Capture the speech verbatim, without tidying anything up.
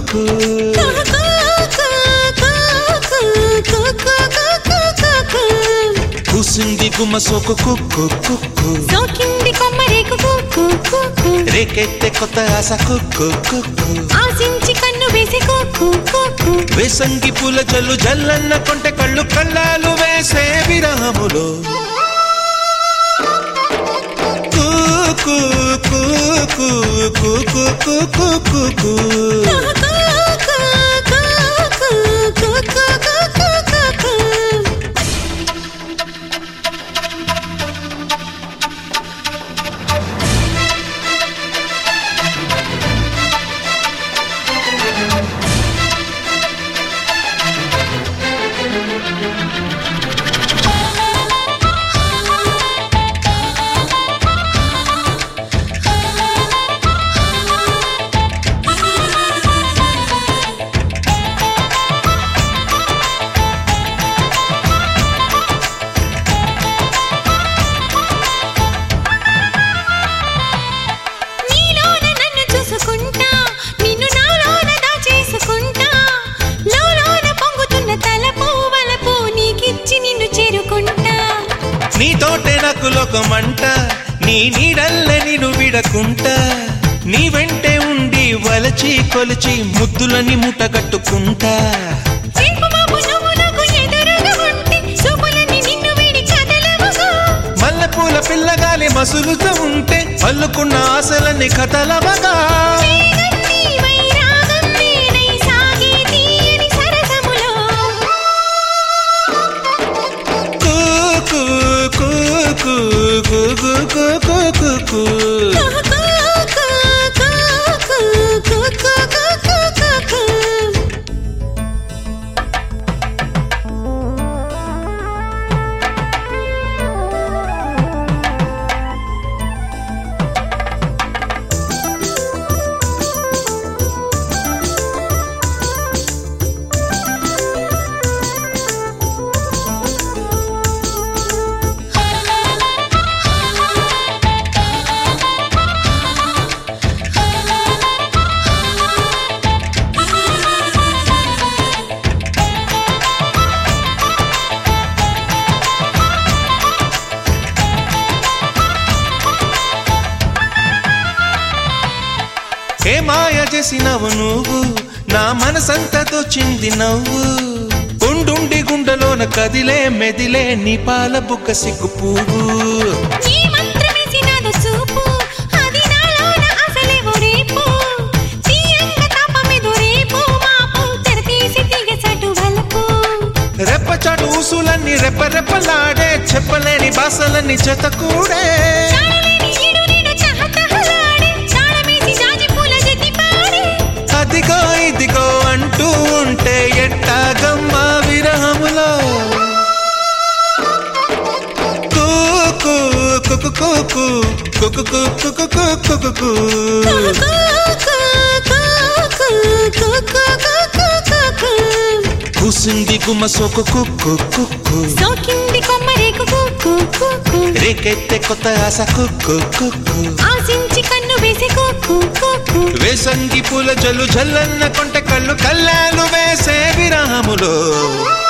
కుక్కు కూసింది గుమ్మ సోకు కుక్కు కుక్కు సోకింది కొమ్మరేకు కుక్కు కుక్కు రేకెత్తే కొత్త ఆశ కుక్కు కుక్కు ఆశించి కన్ను వేసే కుక్కు కుక్కు వేసంగి పూల జల్లు జల్లన్న కొంటె కళ్ళు కళ్ళాలు వేసే విరహములో కుక్కు కుక్కు కుక్కు కుక్కు కుక్కు నీతోటే నాకు లోకమంట నీ నీడల్లే నిన్ను విడకుంటా నీ వెంటే ఉండి వలచి కొలిచి ముద్దులని మూట కట్టుకుంటా మల్లెపూల పిల్లగాలి మసులుతూ ఉంటే అల్లుకున్న ఆశలన్నీ కథలవగా ఏ మాయ చేసినవు నువ్వు నా మనసంతా తోచింది నవ్వు ఉండుండి గుండెలోన కదిలే మెదిలే నీ పాల బుక్క సిగ్గు పువ్వు రెప్పచాటు ఊసులన్నీ రెప్ప రెప్పలాడే చెప్పలేని బాసలన్నీ చెతకూడే అదిగో ఇదిగో అంటూ ఉంటే ఎట్టాగమ్మ విరహములో కుకు కుకు కుకు కుకు కుకు కుకు కూసింది గుమ్మ సోకు కుక్కు కుక్కు సోకింది కొమ్మరేకు కుక్కు కుక్కు రేకెత్తే కొత్త ఆశ కుక్కు కుక్కు ఆశించి కన్ను వేసే కుక్కు కుక్కు వేసంగి పూల జల్లు జల్లన్న కొంటె కళ్ళు కళ్ళాలు వేసే విరహములో